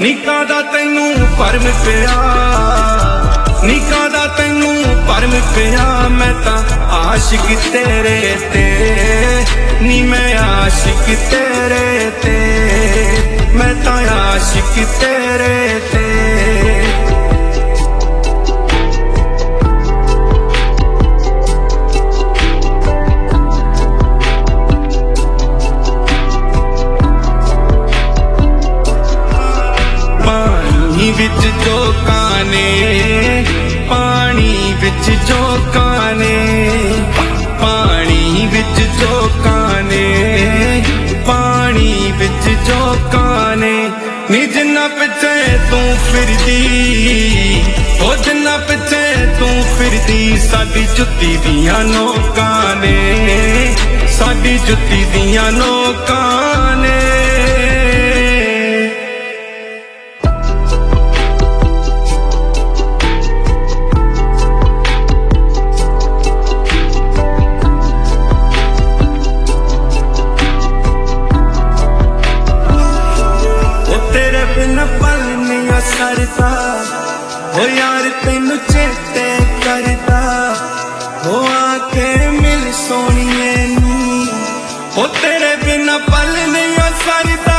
निका दा तैनू भरम पिया, निका दा तैनू भरम पिया। मैं ता आशिक तेरे ते, नी मैं आशिक तेरे ते, मैं ता आशिक तेरे ते। पानी विच जोकाने, पानी विच जोकाने, पानी विच जोकाने, पानी विच जोकाने। नी जिन्ना पिछे तू फिरदी, ओ जिन्ना पिछे तू फिरदी, साडी जुत्ती दियां नोकां ने, साडी जुत्ती दियां नोकां ने। सरदा हो यार तेनू चेते करदा, हो आके मिल सोनिए नी, हो तेरे बिना पल नहीं सरदा।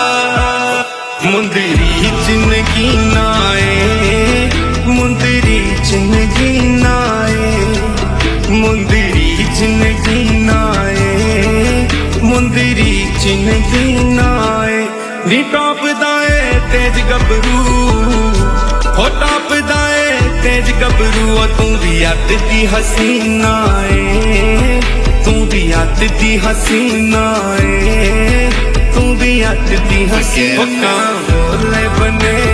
मुंदरी जिंदगी नाए, मुंदरी जिंदगी नाए, मुंदरी जिंदगी नाए, मुंदरी जिंदगी नाए। नी टॉप दाए तेज गबरू, हो टॉप दाए तेज गबरू। तू भी अत दी हसीना है, तू भी अत दी हसीना है, तू भी अत दी हसीना। बोले बने